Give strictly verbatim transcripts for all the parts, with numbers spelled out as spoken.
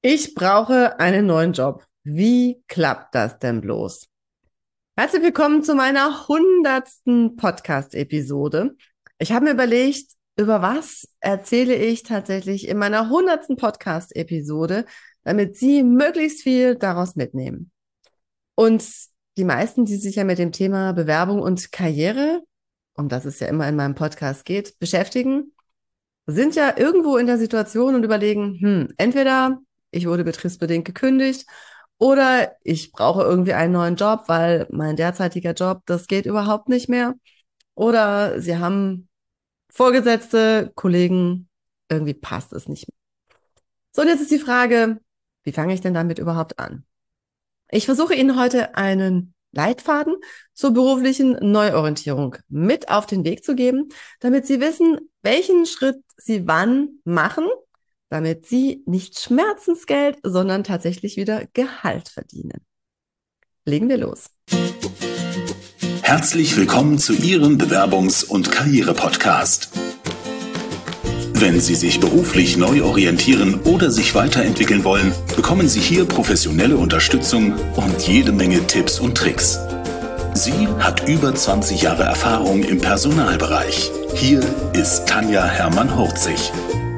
Ich brauche einen neuen Job. Wie klappt das denn bloß? Herzlich willkommen zu meiner hundertsten Podcast-Episode. Ich habe mir überlegt, über was erzähle ich tatsächlich in meiner hundertsten Podcast-Episode, damit Sie möglichst viel daraus mitnehmen. Und die meisten, die sich ja mit dem Thema Bewerbung und Karriere, um das es ja immer in meinem Podcast geht, beschäftigen, sind ja irgendwo in der Situation und überlegen, hm, entweder ich wurde betriebsbedingt gekündigt oder ich brauche irgendwie einen neuen Job, weil mein derzeitiger Job, das geht überhaupt nicht mehr. Oder sie haben Vorgesetzte, Kollegen, irgendwie passt es nicht mehr. So, und jetzt ist die Frage, wie fange ich denn damit überhaupt an? Ich versuche Ihnen heute einen Leitfaden zur beruflichen Neuorientierung mit auf den Weg zu geben, damit Sie wissen, welchen Schritt Sie wann machen, damit Sie nicht Schmerzensgeld, sondern tatsächlich wieder Gehalt verdienen. Legen wir los. Herzlich willkommen zu Ihrem Bewerbungs- und Karriere-Podcast. Wenn Sie sich beruflich neu orientieren oder sich weiterentwickeln wollen, bekommen Sie hier professionelle Unterstützung und jede Menge Tipps und Tricks. Sie hat über zwanzig Jahre Erfahrung im Personalbereich. Hier ist Tanja Hermann-Hurzig.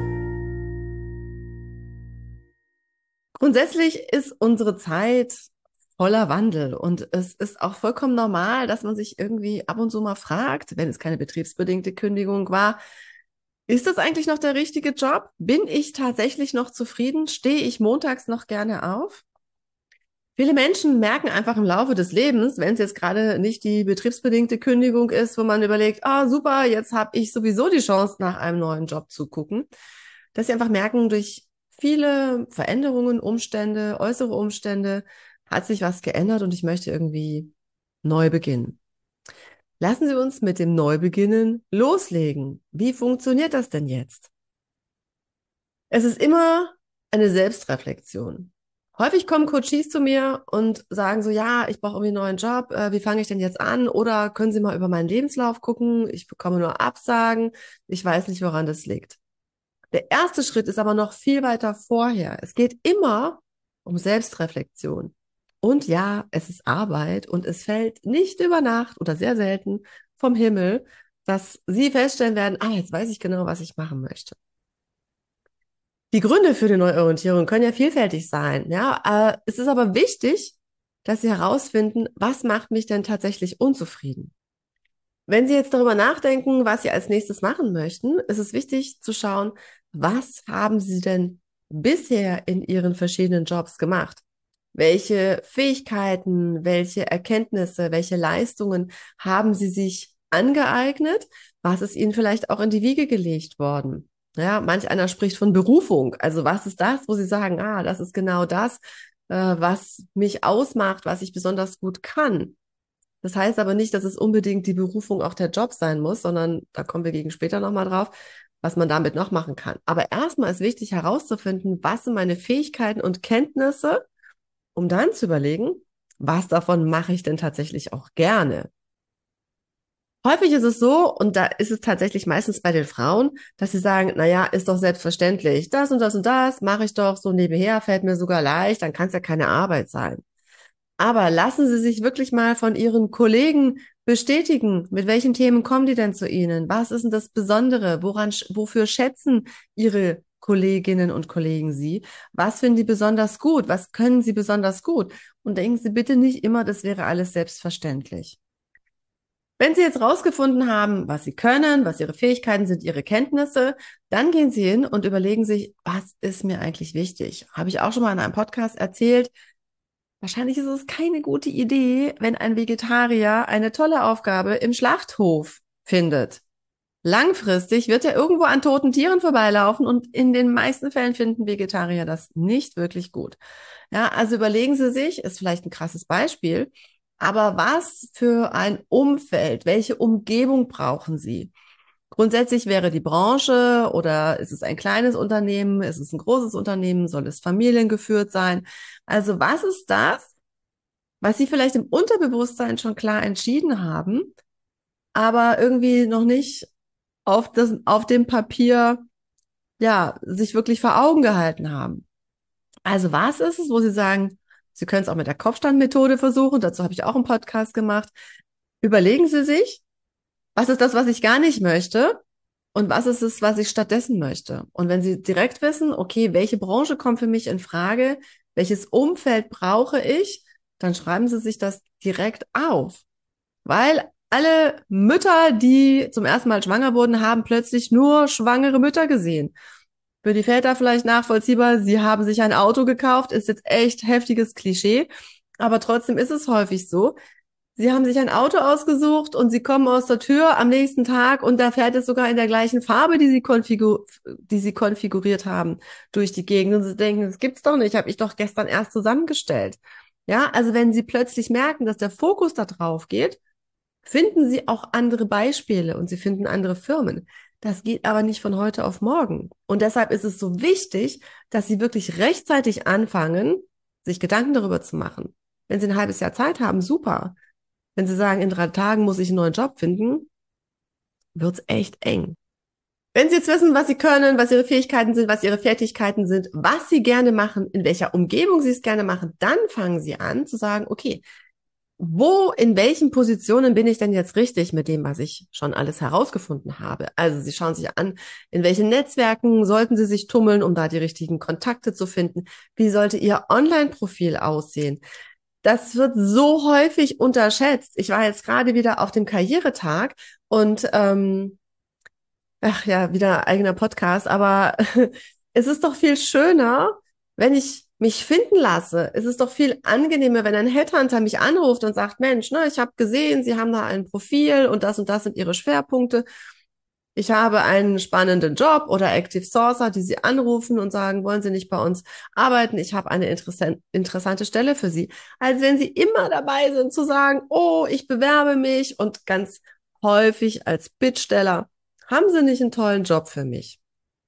Grundsätzlich ist unsere Zeit voller Wandel und es ist auch vollkommen normal, dass man sich irgendwie ab und zu mal fragt, wenn es keine betriebsbedingte Kündigung war, ist das eigentlich noch der richtige Job? Bin ich tatsächlich noch zufrieden? Stehe ich montags noch gerne auf? Viele Menschen merken einfach im Laufe des Lebens, wenn es jetzt gerade nicht die betriebsbedingte Kündigung ist, wo man überlegt, ah super, jetzt habe ich sowieso die Chance, nach einem neuen Job zu gucken, dass sie einfach merken, durch viele Veränderungen, Umstände, äußere Umstände hat sich was geändert und ich möchte irgendwie neu beginnen. Lassen Sie uns mit dem Neubeginnen loslegen. Wie funktioniert das denn jetzt? Es ist immer eine Selbstreflexion. Häufig kommen Coaches zu mir und sagen so, ja, ich brauche irgendwie einen neuen Job, äh, wie fange ich denn jetzt an? Oder können Sie mal über meinen Lebenslauf gucken? Ich bekomme nur Absagen, ich weiß nicht, woran das liegt. Der erste Schritt ist aber noch viel weiter vorher. Es geht immer um Selbstreflexion. Und ja, es ist Arbeit und es fällt nicht über Nacht oder sehr selten vom Himmel, dass Sie feststellen werden, ah, jetzt weiß ich genau, was ich machen möchte. Die Gründe für die Neuorientierung können ja vielfältig sein. Ja, äh, es ist aber wichtig, dass Sie herausfinden, was macht mich denn tatsächlich unzufrieden. Wenn Sie jetzt darüber nachdenken, was Sie als nächstes machen möchten, ist es wichtig zu schauen, was haben Sie denn bisher in Ihren verschiedenen Jobs gemacht? Welche Fähigkeiten, welche Erkenntnisse, welche Leistungen haben Sie sich angeeignet? Was ist Ihnen vielleicht auch in die Wiege gelegt worden? Ja, manch einer spricht von Berufung. Also was ist das, wo Sie sagen, ah, das ist genau das, äh, was mich ausmacht, was ich besonders gut kann. Das heißt aber nicht, dass es unbedingt die Berufung auch der Job sein muss, sondern da kommen wir gegen später nochmal drauf, was man damit noch machen kann. Aber erstmal ist wichtig herauszufinden, was sind meine Fähigkeiten und Kenntnisse, um dann zu überlegen, was davon mache ich denn tatsächlich auch gerne. Häufig ist es so, und da ist es tatsächlich meistens bei den Frauen, dass sie sagen, na ja, ist doch selbstverständlich, das und das und das mache ich doch so nebenher, fällt mir sogar leicht, dann kann es ja keine Arbeit sein. Aber lassen Sie sich wirklich mal von Ihren Kollegen bestätigen, mit welchen Themen kommen die denn zu Ihnen? Was ist denn das Besondere? Woran, wofür schätzen Ihre Kolleginnen und Kollegen Sie? Was finden die besonders gut? Was können Sie besonders gut? Und denken Sie bitte nicht immer, das wäre alles selbstverständlich. Wenn Sie jetzt rausgefunden haben, was Sie können, was Ihre Fähigkeiten sind, Ihre Kenntnisse, dann gehen Sie hin und überlegen sich, was ist mir eigentlich wichtig? Habe ich auch schon mal in einem Podcast erzählt. Wahrscheinlich ist es keine gute Idee, wenn ein Vegetarier eine tolle Aufgabe im Schlachthof findet. Langfristig wird er irgendwo an toten Tieren vorbeilaufen und in den meisten Fällen finden Vegetarier das nicht wirklich gut. Ja, also überlegen Sie sich, ist vielleicht ein krasses Beispiel, aber was für ein Umfeld, welche Umgebung brauchen Sie? Grundsätzlich wäre die Branche oder ist es ein kleines Unternehmen, ist es ein großes Unternehmen, soll es familiengeführt sein? Also was ist das, was Sie vielleicht im Unterbewusstsein schon klar entschieden haben, aber irgendwie noch nicht auf das, auf dem Papier, ja, sich wirklich vor Augen gehalten haben? Also was ist es, wo Sie sagen, Sie können es auch mit der Kopfstandmethode versuchen, dazu habe ich auch einen Podcast gemacht. Überlegen Sie sich, was ist das, was ich gar nicht möchte und was ist es, was ich stattdessen möchte. Und wenn Sie direkt wissen, okay, welche Branche kommt für mich in Frage, welches Umfeld brauche ich, dann schreiben Sie sich das direkt auf. Weil alle Mütter, die zum ersten Mal schwanger wurden, haben plötzlich nur schwangere Mütter gesehen. Für die Väter vielleicht nachvollziehbar, sie haben sich ein Auto gekauft, ist jetzt echt heftiges Klischee, aber trotzdem ist es häufig so. Sie haben sich ein Auto ausgesucht und sie kommen aus der Tür am nächsten Tag und da fährt es sogar in der gleichen Farbe, die sie, konfigur die sie konfiguriert haben, durch die Gegend. Und sie denken, das gibt's doch nicht, habe ich doch gestern erst zusammengestellt. Ja, also wenn sie plötzlich merken, dass der Fokus da drauf geht, finden Sie auch andere Beispiele und Sie finden andere Firmen. Das geht aber nicht von heute auf morgen. Und deshalb ist es so wichtig, dass Sie wirklich rechtzeitig anfangen, sich Gedanken darüber zu machen. Wenn Sie ein halbes Jahr Zeit haben, super. Wenn Sie sagen, in drei Tagen muss ich einen neuen Job finden, wird's echt eng. Wenn Sie jetzt wissen, was Sie können, was Ihre Fähigkeiten sind, was Ihre Fertigkeiten sind, was Sie gerne machen, in welcher Umgebung Sie es gerne machen, dann fangen Sie an zu sagen, okay, wo, in welchen Positionen bin ich denn jetzt richtig mit dem, was ich schon alles herausgefunden habe? Also Sie schauen sich an, in welchen Netzwerken sollten Sie sich tummeln, um da die richtigen Kontakte zu finden? Wie sollte Ihr Online-Profil aussehen? Das wird so häufig unterschätzt. Ich war jetzt gerade wieder auf dem Karrieretag und ähm, ach ja, wieder eigener Podcast, aber es ist doch viel schöner, wenn ich mich finden lasse. Es ist doch viel angenehmer, wenn ein Headhunter mich anruft und sagt, Mensch, ne, ich habe gesehen, Sie haben da ein Profil und das und das sind Ihre Schwerpunkte. Ich habe einen spannenden Job oder Active Sourcer, die Sie anrufen und sagen, wollen Sie nicht bei uns arbeiten? Ich habe eine interessant, interessante Stelle für Sie. Als wenn Sie immer dabei sind zu sagen, oh, ich bewerbe mich und ganz häufig als Bittsteller, haben Sie nicht einen tollen Job für mich?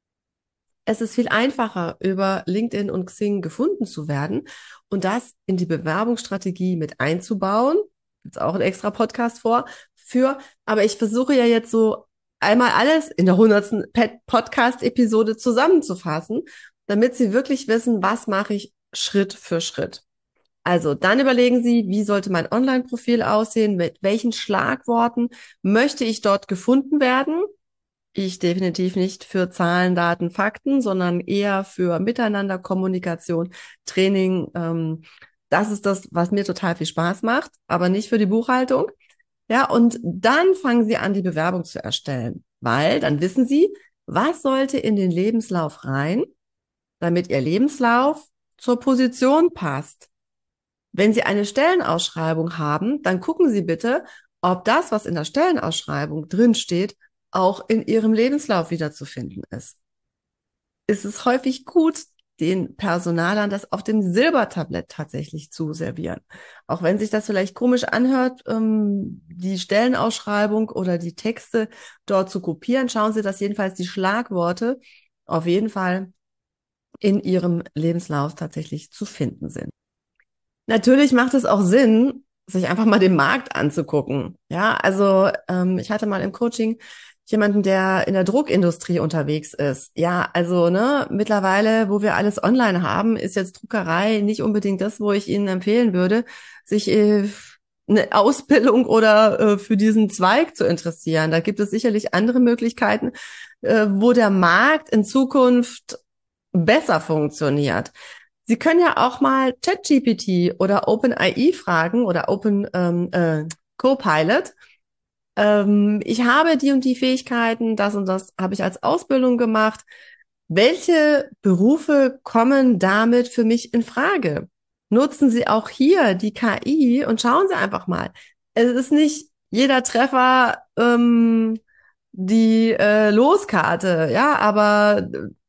Es ist viel einfacher, über LinkedIn und Xing gefunden zu werden und das in die Bewerbungsstrategie mit einzubauen. Jetzt auch ein extra Podcast vor für, aber ich versuche ja jetzt so einmal alles in der hundertsten Podcast-Episode zusammenzufassen, damit Sie wirklich wissen, was mache ich Schritt für Schritt. Also dann überlegen Sie, wie sollte mein Online-Profil aussehen, mit welchen Schlagworten möchte ich dort gefunden werden? Ich definitiv nicht für Zahlen, Daten, Fakten, sondern eher für Miteinander, Kommunikation, Training. Ähm, das ist das, was mir total viel Spaß macht, aber nicht für die Buchhaltung. Ja, und dann fangen Sie an, die Bewerbung zu erstellen, weil dann wissen Sie, was sollte in den Lebenslauf rein, damit Ihr Lebenslauf zur Position passt. Wenn Sie eine Stellenausschreibung haben, dann gucken Sie bitte, ob das, was in der Stellenausschreibung drinsteht, auch in Ihrem Lebenslauf wiederzufinden ist. Es ist häufig gut, den Personalern das auf dem Silbertablett tatsächlich zu servieren. Auch wenn sich das vielleicht komisch anhört, ähm, die Stellenausschreibung oder die Texte dort zu kopieren, schauen Sie, dass jedenfalls die Schlagworte auf jeden Fall in Ihrem Lebenslauf tatsächlich zu finden sind. Natürlich macht es auch Sinn, sich einfach mal den Markt anzugucken. Ja, also ähm, ich hatte mal im Coaching jemanden, der in der Druckindustrie unterwegs ist. Ja, also ne, mittlerweile, wo wir alles online haben, ist jetzt Druckerei nicht unbedingt das, wo ich Ihnen empfehlen würde, sich äh, eine Ausbildung oder äh, für diesen Zweig zu interessieren. Da gibt es sicherlich andere Möglichkeiten, äh, wo der Markt in Zukunft besser funktioniert. Sie können ja auch mal ChatGPT oder OpenAI fragen oder Open ähm, äh, Copilot. Ähm, ich habe die und die Fähigkeiten, das und das habe ich als Ausbildung gemacht. Welche Berufe kommen damit für mich in Frage? Nutzen Sie auch hier die K I und schauen Sie einfach mal. Es ist nicht jeder Treffer ähm, die äh, Loskarte, ja, aber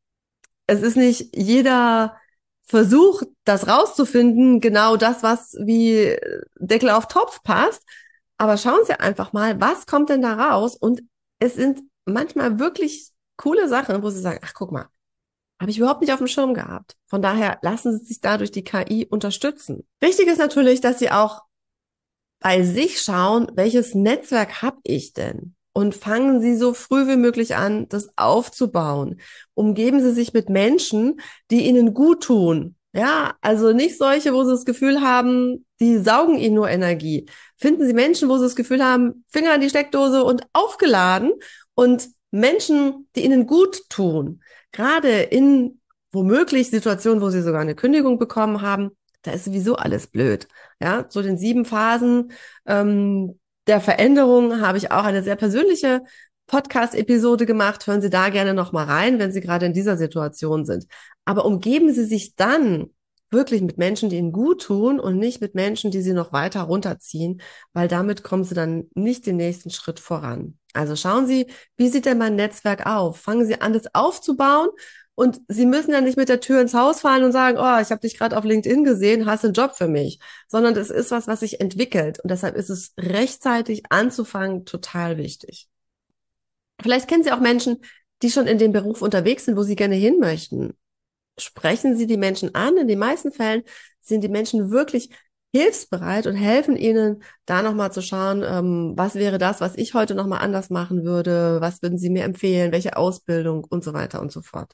es ist nicht jeder Versuch, das rauszufinden, genau das, was wie Deckel auf Topf passt. Aber schauen Sie einfach mal, was kommt denn da raus? Und es sind manchmal wirklich coole Sachen, wo Sie sagen, ach, guck mal, habe ich überhaupt nicht auf dem Schirm gehabt. Von daher lassen Sie sich dadurch die K I unterstützen. Wichtig ist natürlich, dass Sie auch bei sich schauen, welches Netzwerk habe ich denn? Und fangen Sie so früh wie möglich an, das aufzubauen. Umgeben Sie sich mit Menschen, die Ihnen gut tun. Ja, also nicht solche, wo sie das Gefühl haben, die saugen ihnen nur Energie. Finden Sie Menschen, wo sie das Gefühl haben, Finger in die Steckdose und aufgeladen, und Menschen, die ihnen gut tun. Gerade in womöglich Situationen, wo sie sogar eine Kündigung bekommen haben, da ist sowieso alles blöd. Ja, zu den sieben Phasen ähm, der Veränderung habe ich auch eine sehr persönliche Podcast-Episode gemacht. Hören Sie da gerne noch mal rein, wenn Sie gerade in dieser Situation sind. Aber umgeben Sie sich dann wirklich mit Menschen, die Ihnen gut tun, und nicht mit Menschen, die Sie noch weiter runterziehen, weil damit kommen Sie dann nicht den nächsten Schritt voran. Also schauen Sie, wie sieht denn mein Netzwerk auf? Fangen Sie an, das aufzubauen, und Sie müssen ja nicht mit der Tür ins Haus fallen und sagen, oh, ich habe dich gerade auf LinkedIn gesehen, hast einen Job für mich, sondern es ist was, was sich entwickelt, und deshalb ist es rechtzeitig anzufangen total wichtig. Vielleicht kennen Sie auch Menschen, die schon in dem Beruf unterwegs sind, wo Sie gerne hin möchten. Sprechen Sie die Menschen an. In den meisten Fällen sind die Menschen wirklich hilfsbereit und helfen Ihnen, da nochmal zu schauen, ähm, was wäre das, was ich heute nochmal anders machen würde, was würden Sie mir empfehlen, welche Ausbildung und so weiter und so fort.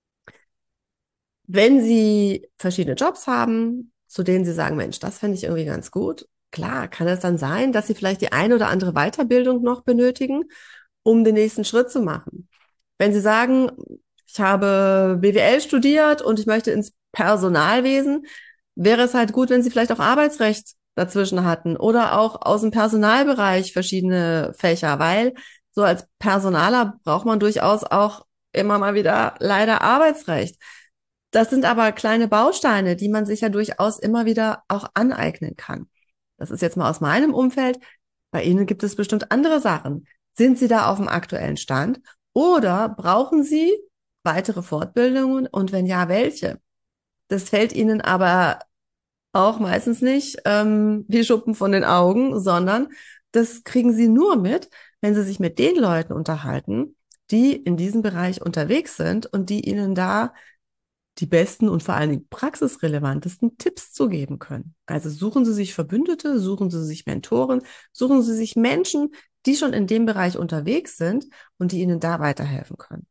Wenn Sie verschiedene Jobs haben, zu denen Sie sagen, Mensch, das fände ich irgendwie ganz gut, klar, kann es dann sein, dass Sie vielleicht die eine oder andere Weiterbildung noch benötigen, um den nächsten Schritt zu machen. Wenn Sie sagen, ich habe B W L studiert und ich möchte ins Personalwesen, wäre es halt gut, wenn Sie vielleicht auch Arbeitsrecht dazwischen hatten oder auch aus dem Personalbereich verschiedene Fächer, weil so als Personaler braucht man durchaus auch immer mal wieder leider Arbeitsrecht. Das sind aber kleine Bausteine, die man sich ja durchaus immer wieder auch aneignen kann. Das ist jetzt mal aus meinem Umfeld. Bei Ihnen gibt es bestimmt andere Sachen. Sind Sie da auf dem aktuellen Stand oder brauchen Sie weitere Fortbildungen, und wenn ja, welche? Das fällt Ihnen aber auch meistens nicht ähm, wie Schuppen von den Augen, sondern das kriegen Sie nur mit, wenn Sie sich mit den Leuten unterhalten, die in diesem Bereich unterwegs sind und die Ihnen da die besten und vor allen Dingen praxisrelevantesten Tipps zu geben können. Also suchen Sie sich Verbündete, suchen Sie sich Mentoren, suchen Sie sich Menschen, die schon in dem Bereich unterwegs sind und die Ihnen da weiterhelfen können.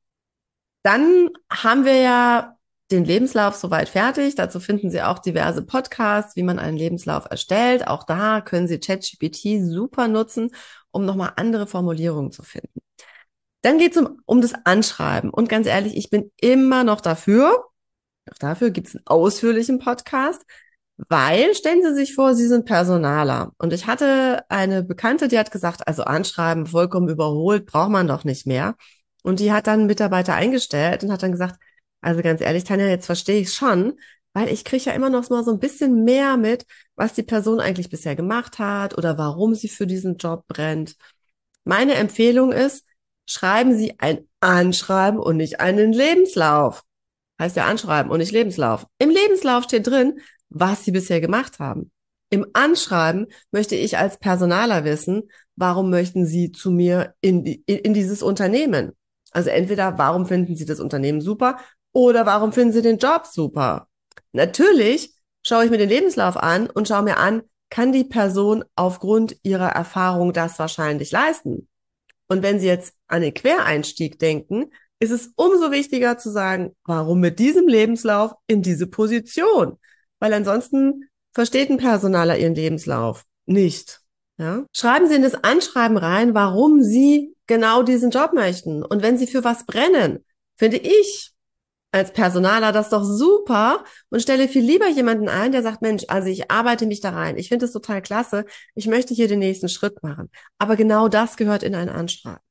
Dann haben wir ja den Lebenslauf soweit fertig. Dazu finden Sie auch diverse Podcasts, wie man einen Lebenslauf erstellt. Auch da können Sie ChatGPT super nutzen, um nochmal andere Formulierungen zu finden. Dann geht es um, um das Anschreiben. Und ganz ehrlich, ich bin immer noch dafür, auch dafür gibt es einen ausführlichen Podcast, weil, stellen Sie sich vor, Sie sind Personaler. Und ich hatte eine Bekannte, die hat gesagt, also Anschreiben vollkommen überholt, braucht man doch nicht mehr. Und die hat dann einen Mitarbeiter eingestellt und hat dann gesagt, also ganz ehrlich, Tanja, jetzt verstehe ich es schon, weil ich kriege ja immer noch mal so ein bisschen mehr mit, was die Person eigentlich bisher gemacht hat oder warum sie für diesen Job brennt. Meine Empfehlung ist, schreiben Sie ein Anschreiben und nicht einen Lebenslauf. Heißt ja Anschreiben und nicht Lebenslauf. Im Lebenslauf steht drin, was Sie bisher gemacht haben. Im Anschreiben möchte ich als Personaler wissen, warum möchten Sie zu mir in, in, in dieses Unternehmen? Also entweder, warum finden Sie das Unternehmen super oder warum finden Sie den Job super? Natürlich schaue ich mir den Lebenslauf an und schaue mir an, kann die Person aufgrund ihrer Erfahrung das wahrscheinlich leisten? Und wenn Sie jetzt an den Quereinstieg denken, ist es umso wichtiger zu sagen, warum mit diesem Lebenslauf in diese Position? Weil ansonsten versteht ein Personaler Ihren Lebenslauf nicht. Ja? Schreiben Sie in das Anschreiben rein, warum Sie genau diesen Job möchten. Und wenn Sie für was brennen, finde ich als Personaler das doch super und stelle viel lieber jemanden ein, der sagt, Mensch, also ich arbeite mich da rein. Ich finde es total klasse. Ich möchte hier den nächsten Schritt machen. Aber genau das gehört in ein Anschreiben.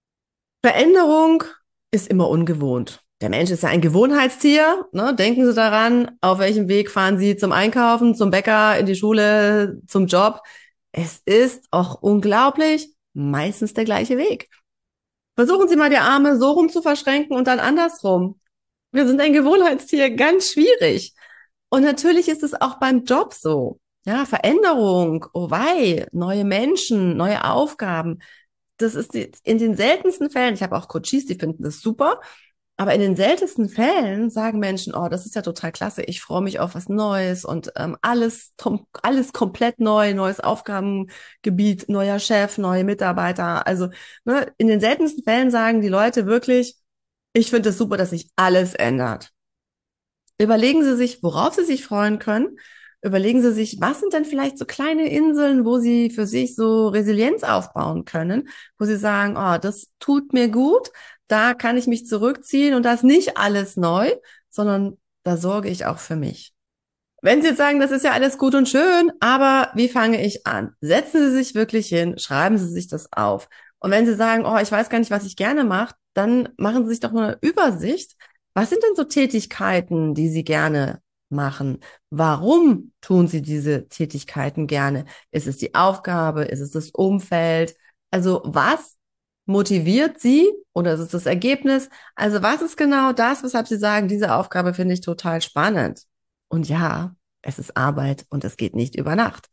Veränderung ist immer ungewohnt. Der Mensch ist ja ein Gewohnheitstier. Ne? Denken Sie daran, auf welchem Weg fahren Sie zum Einkaufen, zum Bäcker, in die Schule, zum Job. Es ist auch unglaublich meistens der gleiche Weg. Versuchen Sie mal, die Arme so rum zu verschränken und dann andersrum. Wir sind ein Gewohnheitstier, ganz schwierig. Und natürlich ist es auch beim Job so. Ja, Veränderung, oh wei, neue Menschen, neue Aufgaben. Das ist die, in den seltensten Fällen, ich habe auch Coaches, die finden das super, aber in den seltensten Fällen sagen Menschen, oh, das ist ja total klasse, ich freue mich auf was Neues und ähm, alles, alles komplett neu, neues Aufgabengebiet, neuer Chef, neue Mitarbeiter. Also ne, in den seltensten Fällen sagen die Leute wirklich, ich finde es super, dass sich alles ändert. Überlegen Sie sich, worauf Sie sich freuen können. Überlegen Sie sich, was sind denn vielleicht so kleine Inseln, wo Sie für sich so Resilienz aufbauen können, wo Sie sagen, oh, das tut mir gut, da kann ich mich zurückziehen und da ist nicht alles neu, sondern da sorge ich auch für mich. Wenn Sie jetzt sagen, das ist ja alles gut und schön, aber wie fange ich an? Setzen Sie sich wirklich hin, schreiben Sie sich das auf. Und wenn Sie sagen, oh, ich weiß gar nicht, was ich gerne mache, dann machen Sie sich doch mal eine Übersicht. Was sind denn so Tätigkeiten, die Sie gerne machen? Warum tun Sie diese Tätigkeiten gerne? Ist es die Aufgabe? Ist es das Umfeld? Also was motiviert Sie oder ist es das Ergebnis? Also was ist genau das, weshalb Sie sagen, diese Aufgabe finde ich total spannend? Und ja, es ist Arbeit und es geht nicht über Nacht.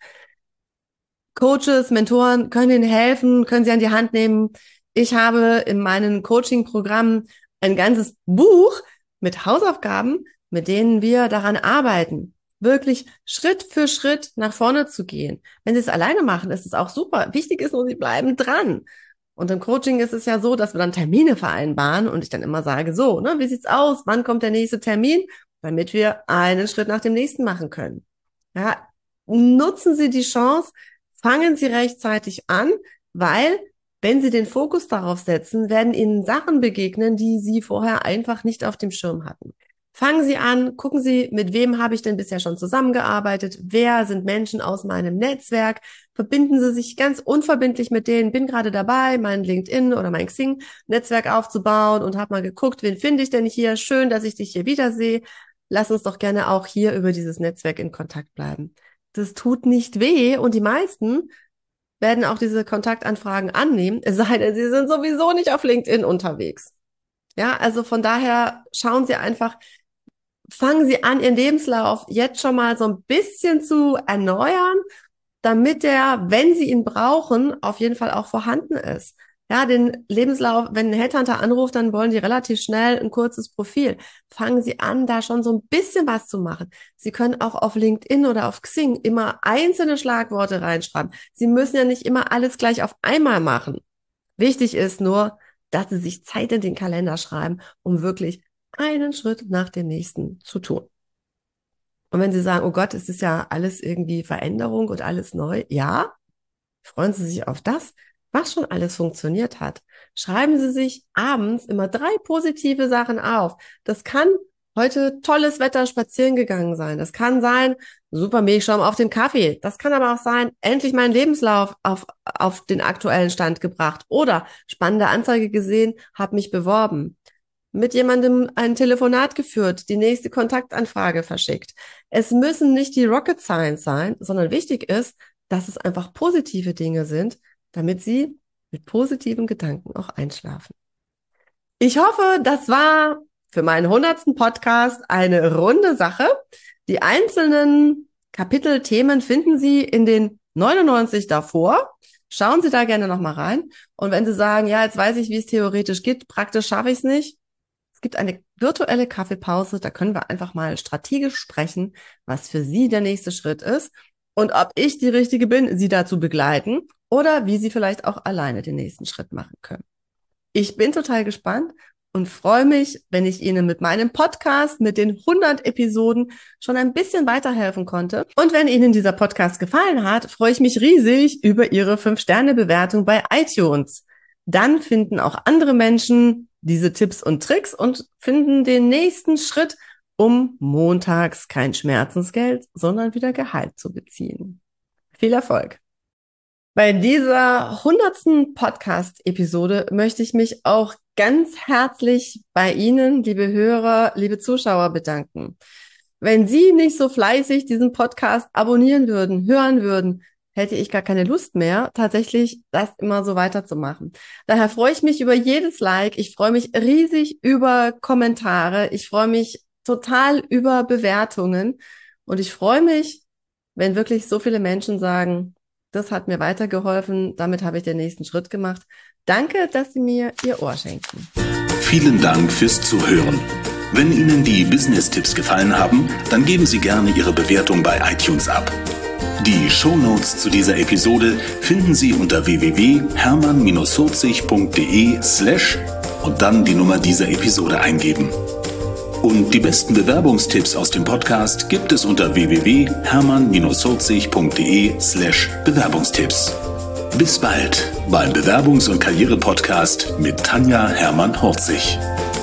Coaches, Mentoren können Ihnen helfen, können Sie an die Hand nehmen. Ich habe in meinen Coaching-Programmen ein ganzes Buch mit Hausaufgaben, mit denen wir daran arbeiten, wirklich Schritt für Schritt nach vorne zu gehen. Wenn Sie es alleine machen, ist es auch super. Wichtig ist nur, Sie bleiben dran. Und im Coaching ist es ja so, dass wir dann Termine vereinbaren und ich dann immer sage, so, ne, wie sieht's aus? Wann kommt der nächste Termin? Damit wir einen Schritt nach dem nächsten machen können. Ja, nutzen Sie die Chance, fangen Sie rechtzeitig an, weil wenn Sie den Fokus darauf setzen, werden Ihnen Sachen begegnen, die Sie vorher einfach nicht auf dem Schirm hatten. Fangen Sie an, gucken Sie, mit wem habe ich denn bisher schon zusammengearbeitet? Wer sind Menschen aus meinem Netzwerk? Verbinden Sie sich ganz unverbindlich mit denen. Bin gerade dabei, mein LinkedIn oder mein Xing-Netzwerk aufzubauen und habe mal geguckt, wen finde ich denn hier? Schön, dass ich dich hier wiedersehe. Lass uns doch gerne auch hier über dieses Netzwerk in Kontakt bleiben. Das tut nicht weh und die meisten werden auch diese Kontaktanfragen annehmen, es sei denn, sie sind sowieso nicht auf LinkedIn unterwegs. Ja, also von daher schauen Sie einfach, fangen Sie an, Ihren Lebenslauf jetzt schon mal so ein bisschen zu erneuern, damit der, wenn Sie ihn brauchen, auf jeden Fall auch vorhanden ist. Ja, den Lebenslauf, wenn ein Headhunter anruft, dann wollen die relativ schnell ein kurzes Profil. Fangen Sie an, da schon so ein bisschen was zu machen. Sie können auch auf LinkedIn oder auf Xing immer einzelne Schlagworte reinschreiben. Sie müssen ja nicht immer alles gleich auf einmal machen. Wichtig ist nur, dass Sie sich Zeit in den Kalender schreiben, um wirklich einen Schritt nach dem nächsten zu tun. Und wenn Sie sagen, oh Gott, es ist ja alles irgendwie Veränderung und alles neu, ja, freuen Sie sich auf das, was schon alles funktioniert hat. Schreiben Sie sich abends immer drei positive Sachen auf. Das kann heute tolles Wetter spazieren gegangen sein. Das kann sein, super Milchschaum auf dem Kaffee. Das kann aber auch sein, endlich meinen Lebenslauf auf, auf den aktuellen Stand gebracht oder spannende Anzeige gesehen, habe mich beworben. Mit jemandem ein Telefonat geführt, die nächste Kontaktanfrage verschickt. Es müssen nicht die Rocket Science sein, sondern wichtig ist, dass es einfach positive Dinge sind, damit Sie mit positiven Gedanken auch einschlafen. Ich hoffe, das war für meinen hundertsten Podcast eine runde Sache. Die einzelnen Kapitelthemen finden Sie in den neunundneunzig davor. Schauen Sie da gerne nochmal rein. Und wenn Sie sagen, ja, jetzt weiß ich, wie es theoretisch geht, praktisch schaffe ich es nicht. Es gibt eine virtuelle Kaffeepause, da können wir einfach mal strategisch sprechen, was für Sie der nächste Schritt ist und ob ich die Richtige bin, Sie dazu begleiten oder wie Sie vielleicht auch alleine den nächsten Schritt machen können. Ich bin total gespannt und freue mich, wenn ich Ihnen mit meinem Podcast, mit den hundert Episoden schon ein bisschen weiterhelfen konnte. Und wenn Ihnen dieser Podcast gefallen hat, freue ich mich riesig über Ihre fünf Sterne Bewertung bei iTunes. Dann finden auch andere Menschen diese Tipps und Tricks und finden den nächsten Schritt, um montags kein Schmerzensgeld, sondern wieder Gehalt zu beziehen. Viel Erfolg! Bei dieser hundertsten Podcast-Episode möchte ich mich auch ganz herzlich bei Ihnen, liebe Hörer, liebe Zuschauer, bedanken. Wenn Sie nicht so fleißig diesen Podcast abonnieren würden, hören würden, hätte ich gar keine Lust mehr, tatsächlich das immer so weiterzumachen. Daher freue ich mich über jedes Like, ich freue mich riesig über Kommentare, ich freue mich total über Bewertungen und ich freue mich, wenn wirklich so viele Menschen sagen, das hat mir weitergeholfen, damit habe ich den nächsten Schritt gemacht. Danke, dass Sie mir Ihr Ohr schenken. Vielen Dank fürs Zuhören. Wenn Ihnen die Business-Tipps gefallen haben, dann geben Sie gerne Ihre Bewertung bei iTunes ab. Die Shownotes zu dieser Episode finden Sie unter w w w punkt hermann vierzig punkt de slash und dann die Nummer dieser Episode eingeben. Und die besten Bewerbungstipps aus dem Podcast gibt es unter w w w punkt hermann hurzig punkt de slash Bewerbungstipps. Bis bald beim Bewerbungs- und Karriere-Podcast mit Tanja Hermann-Hurzig.